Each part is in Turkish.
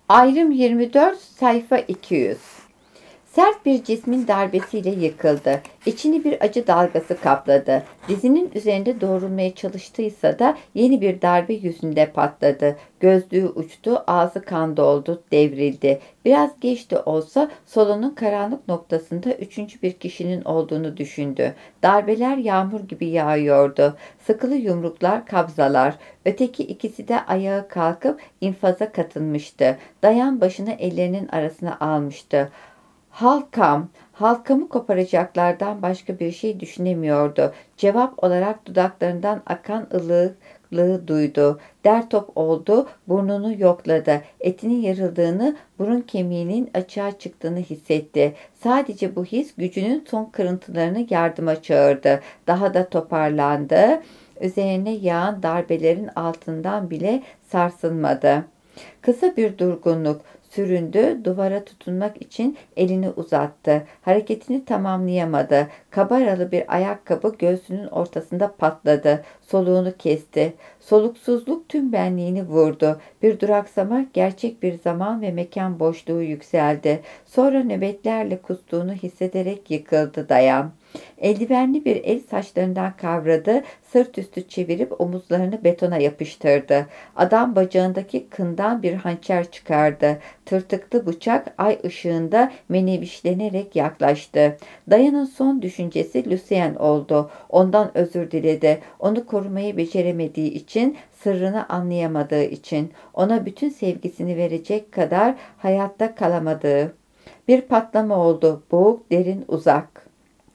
Ayrım 24, sayfa 200. Sert bir cismin darbesiyle yıkıldı. İçini bir acı dalgası kapladı. Dizinin üzerinde doğrulmaya çalıştıysa da yeni bir darbe yüzünde patladı. Gözlüğü uçtu, ağzı kan doldu, devrildi. Biraz geç de olsa salonun karanlık noktasında üçüncü bir kişinin olduğunu düşündü. Darbeler yağmur gibi yağıyordu. Sıkılı yumruklar, kabzalar. Öteki ikisi de ayağa kalkıp infaza katılmıştı. Dayan başını ellerinin arasına almıştı. Halkam, halkamı koparacaklardan başka bir şey düşünemiyordu. Cevap olarak dudaklarından akan ılıklığı duydu. Der top oldu, burnunu yokladı. Etinin yarıldığını, burun kemiğinin açığa çıktığını hissetti. Sadece bu his gücünün son kırıntılarını yardıma çağırdı. Daha da toparlandı. Üzerine yağan darbelerin altından bile sarsılmadı. Kısa bir durgunluk süründü, duvara tutunmak için elini uzattı. Hareketini tamamlayamadı. Kabaralı bir ayakkabı göğsünün ortasında patladı. Soluğunu kesti. Soluksuzluk tüm benliğini vurdu. Bir duraksama, gerçek bir zaman ve mekan boşluğu yükseldi. Sonra nöbetlerle kustuğunu hissederek yıkıldı Dayan. Eldivenli bir el saçlarından kavradı, sırt üstü çevirip omuzlarını betona yapıştırdı. Adam bacağındaki kından bir hançer çıkardı. Tırtıklı bıçak ay ışığında menevişlenerek yaklaştı. Dayan'ın son düşüncesi Lucien oldu. Ondan özür diledi. Onu korumayı beceremediği için, sırrını anlayamadığı için, ona bütün sevgisini verecek kadar hayatta kalamadığı. Bir patlama oldu. Boğuk, derin, uzak.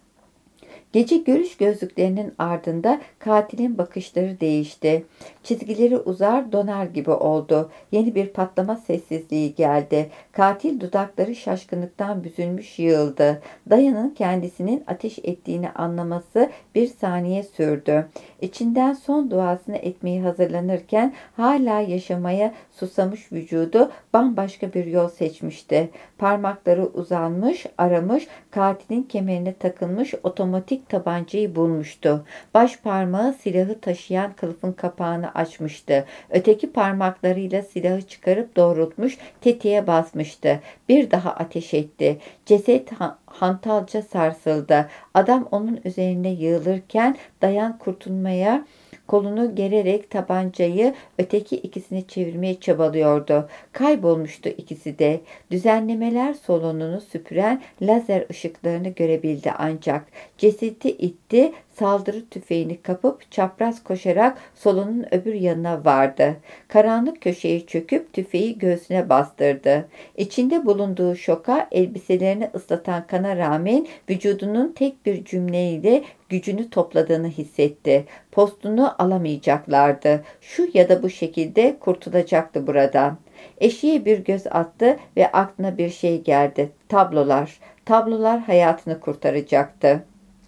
Gece görüş gözlüklerinin ardında katilin bakışları değişti. Çizgileri uzar, donar gibi oldu. Yeni bir patlama sessizliği geldi. Katil dudakları şaşkınlıktan büzülmüş yığıldı. Dayan'ın kendisinin ateş ettiğini anlaması bir saniye sürdü. İçinden son duasını etmeye hazırlanırken hala yaşamaya susamış vücudu bambaşka bir yol seçmişti. Parmakları uzanmış, aramış, katilin kemerine takılmış otomatik tabancayı bulmuştu. Baş parmağı silahı taşıyan kılıfın kapağını açmıştı. Öteki parmaklarıyla silahı çıkarıp doğrultmuş, tetiğe basmıştı. Bir daha ateş etti. Ceset hantalca sarsıldı. Adam onun üzerine yığılırken Dayan kurtulmaya kolunu gererek tabancayı öteki ikisini çevirmeye çabalıyordu. Kaybolmuştu ikisi de. Düzenlemeler salonunu süpüren lazer ışıklarını görebildi ancak. Cesedi itti, saldırı tüfeğini kapıp çapraz koşarak salonun öbür yanına vardı. Karanlık köşeye çöküp tüfeği göğsüne bastırdı. İçinde bulunduğu şoka, elbiselerini ıslatan kana rağmen vücudunun tek bir cümleyle gücünü topladığını hissetti. Postunu alamayacaklardı. Şu ya da bu şekilde kurtulacaktı buradan. Eşiğe bir göz attı ve aklına bir şey geldi. Tablolar. Tablolar hayatını kurtaracaktı.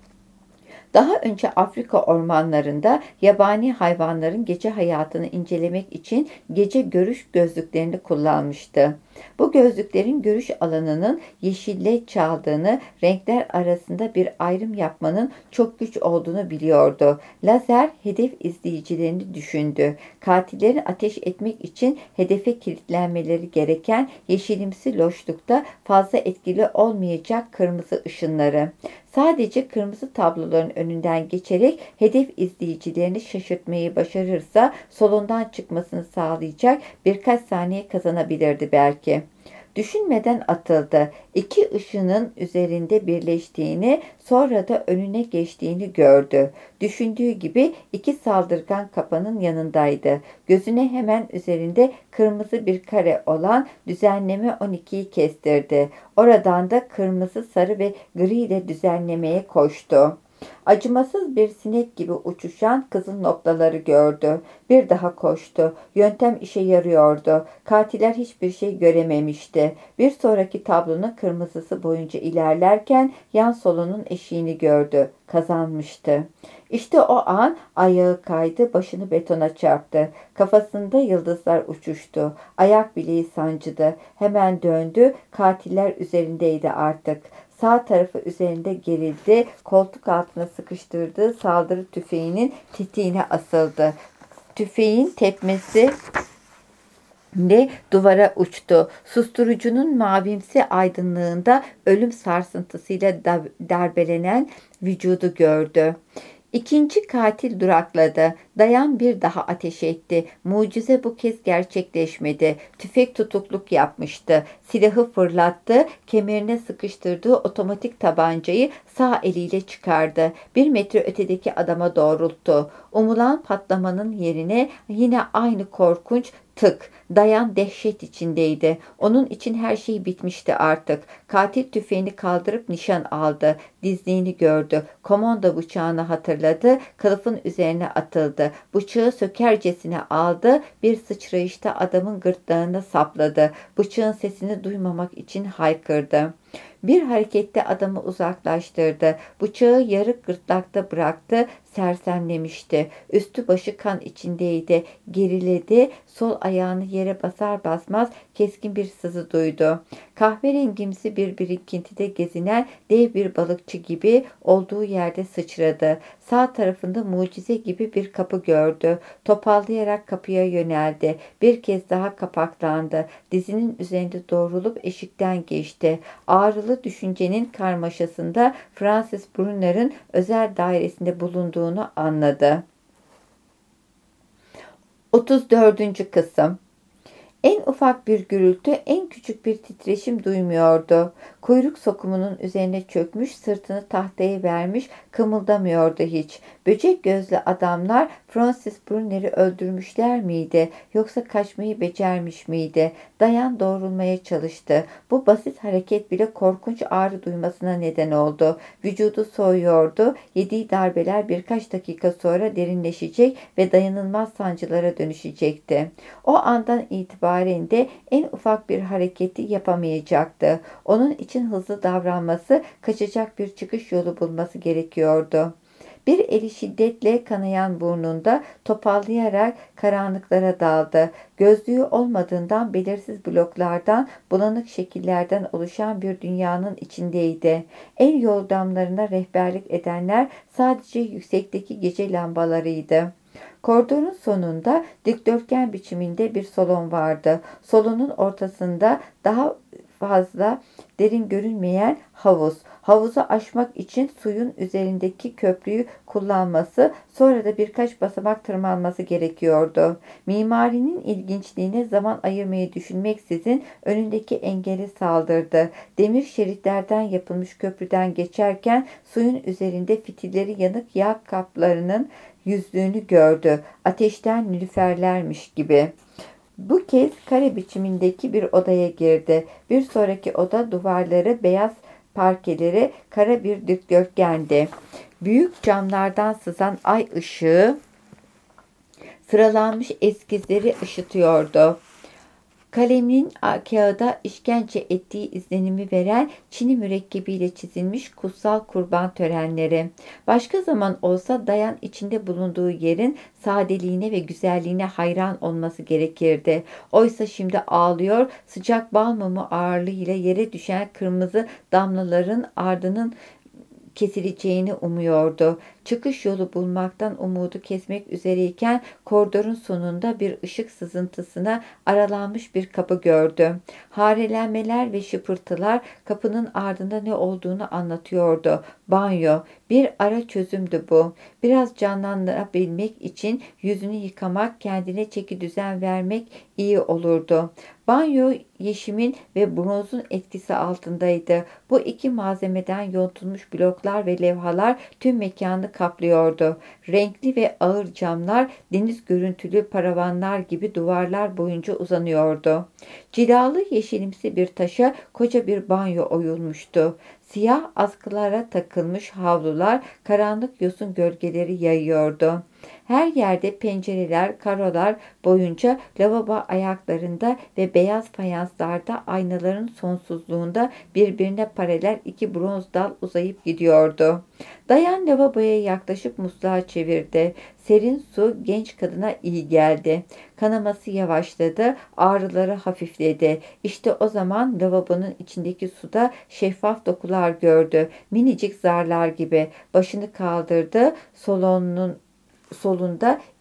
Daha önce Afrika ormanlarında yabani hayvanların gece hayatını incelemek için gece görüş gözlüklerini kullanmıştı. Bu gözlüklerin görüş alanının yeşille çaldığını, renkler arasında bir ayrım yapmanın çok güç olduğunu biliyordu. Lazer hedef izleyicilerini düşündü. Katillerin ateş etmek için hedefe kilitlenmeleri gereken yeşilimsi loşlukta fazla etkili olmayacak kırmızı ışınları. Sadece kırmızı tabloların önünden geçerek hedef izleyicilerini şaşırtmayı başarırsa salondan çıkmasını sağlayacak birkaç saniye kazanabilirdi belki. Düşünmeden atıldı. İki ışının üzerinde birleştiğini, sonra da önüne geçtiğini gördü. Düşündüğü gibi iki saldırgan kapanın yanındaydı. Gözüne hemen üzerinde kırmızı bir kare olan düzenleme 12'yi kestirdi. Oradan da kırmızı, sarı ve gri ile düzenlemeye koştu. Acımasız bir sinek gibi uçuşan kızıl noktaları gördü. Bir daha koştu. Yöntem işe yarıyordu. Katiller hiçbir şey görememişti. Bir sonraki tablonun kırmızısı boyunca ilerlerken yan solunun eşiğini gördü. Kazanmıştı. İşte o an ayağı kaydı, başını betona çarptı. Kafasında yıldızlar uçuştu. Ayak bileği sancıdı. Hemen döndü. Katiller üzerindeydi artık. Sağ tarafı üzerinde gerildi. Koltuk altına sıkıştırdığı saldırı tüfeğinin tetiğine asıldı. Tüfeğin tepmesi de duvara uçtu. Susturucunun mavimsi aydınlığında ölüm sarsıntısıyla darbelenen vücudu gördü. İkinci katil durakladı. Dayan bir daha ateş etti. Mucize bu kez gerçekleşmedi. Tüfek tutukluk yapmıştı. Silahı fırlattı. Kemerine sıkıştırdığı otomatik tabancayı sağ eliyle çıkardı. 1 metre ötedeki adama doğrulttu. Umulan patlamanın yerine yine aynı korkunç tık. Dayan dehşet içindeydi. Onun için her şey bitmişti artık. Katil tüfeğini kaldırıp nişan aldı. Dizliğini gördü. Komando bıçağını hatırladı. Kılıfın üzerine atıldı. Bıçağı sökercesine aldı. Bir sıçrayışta adamın gırtlağına sapladı. Bıçağın sesini duymamak için haykırdı. Bir harekette adamı uzaklaştırdı. Bıçağı yarık gırtlakta bıraktı. Sersemlemişti. Üstü başı kan içindeydi. Geriledi. Sol ayağını yere basar basmaz keskin bir sızı duydu. Kahverengimsi bir birikintide gezinen dev bir balıkçı gibi olduğu yerde sıçradı. Sağ tarafında mucize gibi bir kapı gördü. Topallayarak kapıya yöneldi. Bir kez daha kapaklandı. Dizinin üzerinde doğrulup eşikten geçti. Ağrılı düşüncenin karmaşasında Francis Brunner'ın özel dairesinde bulunduğunu anladı. 34. Kısım. En ufak bir gürültü, en küçük bir titreşim duymuyordu. Kuyruk sokumunun üzerine çökmüş, sırtını tahtaya vermiş, kımıldamıyordu hiç. Böcek gözlü adamlar Francis Brunner'i öldürmüşler miydi, yoksa kaçmayı becermiş miydi? Dayan doğrulmaya çalıştı. Bu basit hareket bile korkunç ağrı duymasına neden oldu. Vücudu soğuyordu. Yediği darbeler birkaç dakika sonra derinleşecek ve dayanılmaz sancılara dönüşecekti. O andan itibaren de en ufak bir hareketi yapamayacaktı. Onun için hızlı davranması, kaçacak bir çıkış yolu bulması gerekiyordu. Bir eli şiddetle kanayan burnunda topallayarak karanlıklara daldı. Gözlüğü olmadığından belirsiz bloklardan, bulanık şekillerden oluşan bir dünyanın içindeydi. El yordamlarına rehberlik edenler sadece yüksekteki gece lambalarıydı. Koridorun sonunda dikdörtgen biçiminde bir salon vardı. Salonun ortasında daha fazla derin görünmeyen havuz. Havuzu aşmak için suyun üzerindeki köprüyü kullanması, sonra da birkaç basamak tırmanması gerekiyordu. Mimarinin ilginçliğine zaman ayırmayı düşünmeksizin önündeki engeli saldırdı. Demir şeritlerden yapılmış köprüden geçerken suyun üzerinde fitilleri yanık yağ kaplarının yüzlüğünü gördü. Ateşten nilüferlermiş gibi. Bu kez kare biçimindeki bir odaya girdi. Bir sonraki oda duvarları beyaz, parkeleri kara bir dikdörtgendi. Büyük camlardan sızan ay ışığı sıralanmış eskizleri ışıtıyordu. Kalemin kağıda işkence ettiği izlenimi veren çini mürekkebiyle çizilmiş kutsal kurban törenleri. Başka zaman olsa Dayan içinde bulunduğu yerin sadeliğine ve güzelliğine hayran olması gerekirdi. Oysa şimdi ağlıyor, sıcak bal mumu ağırlığıyla yere düşen kırmızı damlaların ardının kesileceğini umuyordu. Çıkış yolu bulmaktan umudu kesmek üzereyken koridorun sonunda bir ışık sızıntısına aralanmış bir kapı gördü. Harelenmeler ve şıpırtılar kapının ardında ne olduğunu anlatıyordu. Banyo. Bir ara çözümdü bu. Biraz canlandırabilmek için yüzünü yıkamak, kendine çekidüzen vermek iyi olurdu. Banyo yeşimin ve bronzun etkisi altındaydı. Bu iki malzemeden yontulmuş bloklar ve levhalar tüm mekanı kaplıyordu. Renkli ve ağır camlar deniz görüntülü paravanlar gibi duvarlar boyunca uzanıyordu. Cilalı yeşilimsi bir taşa koca bir banyo oyulmuştu. Siyah askılara takılmış havlular karanlık yosun gölgeleri yayıyordu. Her yerde pencereler, karolar boyunca lavabo ayaklarında ve beyaz fayanslarda aynaların sonsuzluğunda birbirine paralel iki bronz dal uzayıp gidiyordu. Dayan lavaboya yaklaşıp musluğa çevirdi. Serin su genç kadına iyi geldi. Kanaması yavaşladı, ağrıları hafifledi. İşte o zaman lavabonun içindeki suda şeffaf dokular gördü. Minicik zarlar gibi. Başını kaldırdı. Solunda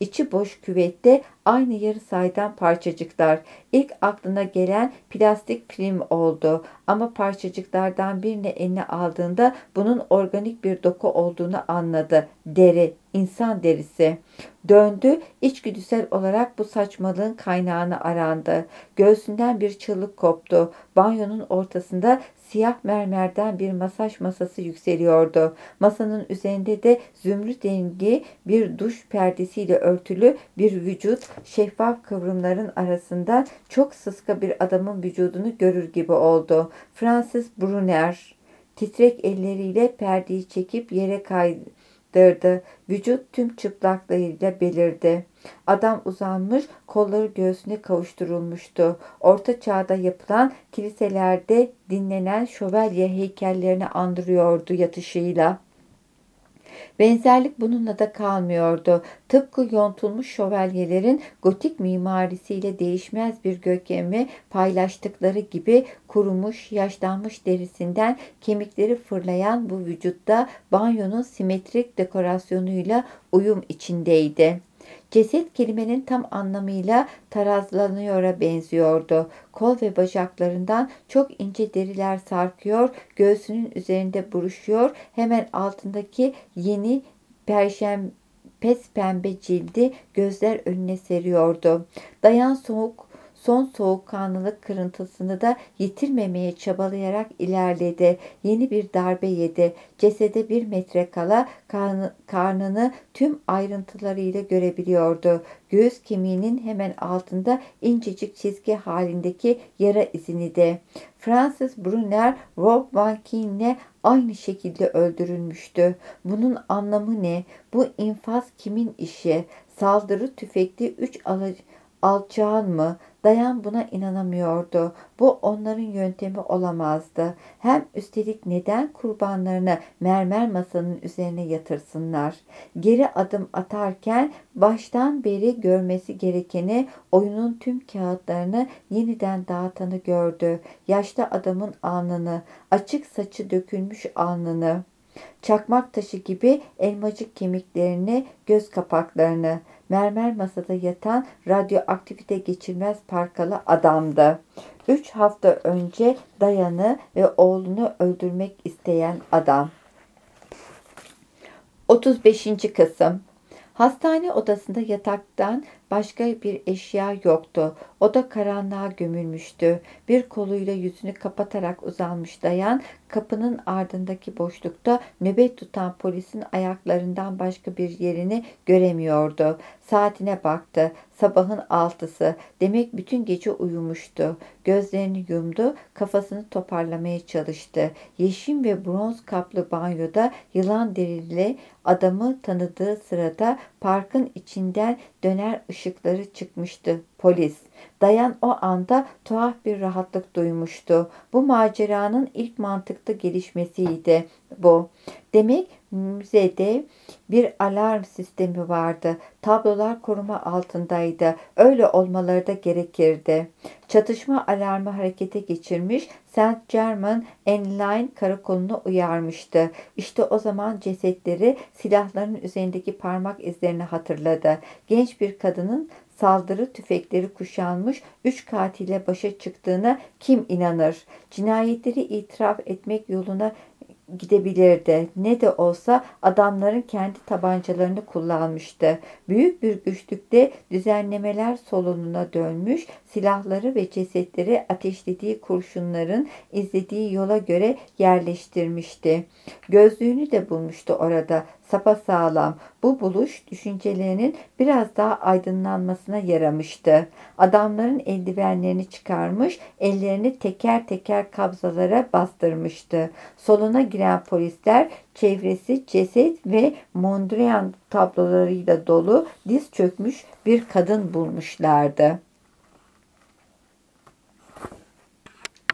içi boş küvette aynı yarı saydam parçacıklar. İlk aklına gelen plastik film oldu ama parçacıklardan birini eline aldığında bunun organik bir doku olduğunu anladı. Deri, insan derisi. Döndü, içgüdüsel olarak bu saçmalığın kaynağını arandı. Göğsünden bir çığlık koptu. Banyonun ortasında siyah mermerden bir masaj masası yükseliyordu. Masanın üzerinde de zümrüt rengi bir duş perdesiyle örtülü bir vücut, şeffaf kıvrımların arasında çok sıska bir adamın vücudunu görür gibi oldu. Francis Brunner titrek elleriyle perdeyi çekip yere kaydırdı. Vücut tüm çıplaklığıyla belirdi. Adam uzanmış, kolları göğsüne kavuşturulmuştu. Orta çağda yapılan kiliselerde dinlenen şövalye heykellerini andırıyordu yatışıyla. Benzerlik bununla da kalmıyordu. Tıpkı yontulmuş şövalyelerin gotik mimarisiyle değişmez bir görkemi paylaştıkları gibi kurumuş, yaşlanmış derisinden kemikleri fırlayan bu vücutta banyonun simetrik dekorasyonuyla uyum içindeydi. Ceset kelimenin tam anlamıyla tarazlanıyora benziyordu. Kol ve bacaklarından çok ince deriler sarkıyor, göğsünün üzerinde buruşuyor, hemen altındaki yeni pes pembe cildi gözler önüne seriyordu. Dayan son soğukkanlılık kırıntısını da yitirmemeye çabalayarak ilerledi. Yeni bir darbe yedi. Cesede 1 metre kala karnını tüm ayrıntılarıyla görebiliyordu. Göğüs kemiğinin hemen altında incecik çizgi halindeki yara izini de. Francis Brunner, Rob Van Keen'le aynı şekilde öldürülmüştü. Bunun anlamı ne? Bu infaz kimin işi? Saldırı tüfekli 3 alçağın mı? Dayan buna inanamıyordu. Bu onların yöntemi olamazdı. Hem üstelik neden kurbanlarını mermer masanın üzerine yatırsınlar? Geri adım atarken baştan beri görmesi gerekeni, oyunun tüm kağıtlarını yeniden dağıtanı gördü. Yaşlı adamın alnını, açık saçı dökülmüş alnını, çakmak taşı gibi elmacık kemiklerini, göz kapaklarını, mermer masada yatan radyoaktivite geçirmez parkalı adamdı. 3 hafta önce Dayan'ı ve oğlunu öldürmek isteyen adam. 35. kısım. Hastane odasında yataktan başka bir eşya yoktu. Oda karanlığa gömülmüştü. Bir koluyla yüzünü kapatarak uzanmış Dayan, kapının ardındaki boşlukta nöbet tutan polisin ayaklarından başka bir yerini göremiyordu. Saatine baktı. Sabahın 6'sı. Demek bütün gece uyumuştu. Gözlerini yumdu, kafasını toparlamaya çalıştı. Yeşil ve bronz kaplı banyoda yılan derili adamı tanıdığı sırada parkın içinden döner ışıkları çıkmıştı. Polis. Dayan o anda tuhaf bir rahatlık duymuştu. Bu maceranın ilk mantıklı gelişmesiydi bu. Demek müzede bir alarm sistemi vardı. Tablolar koruma altındaydı. Öyle olmaları da gerekirdi. Çatışma alarmı harekete geçirmiş, Saint Germain en Laye karakolunu uyarmıştı. İşte o zaman cesetleri, silahların üzerindeki parmak izlerini hatırladı. Genç bir kadının saldırı tüfekleri kuşanmış 3 katile başa çıktığına kim inanır? Cinayetleri itiraf etmek yoluna gidebilirdi. Ne de olsa adamların kendi tabancalarını kullanmıştı. Büyük bir güçlükte düzenlemeler solununa dönmüş, silahları ve cesetleri ateşlediği kurşunların izlediği yola göre yerleştirmişti. Gözlüğünü de bulmuştu orada, sapasağlam. Bu buluş düşüncelerinin biraz daha aydınlanmasına yaramıştı. Adamların eldivenlerini çıkarmış, ellerini teker teker kabzalara bastırmıştı. Soluna giren polisler çevresi ceset ve Mondrian tablolarıyla dolu diz çökmüş bir kadın bulmuşlardı.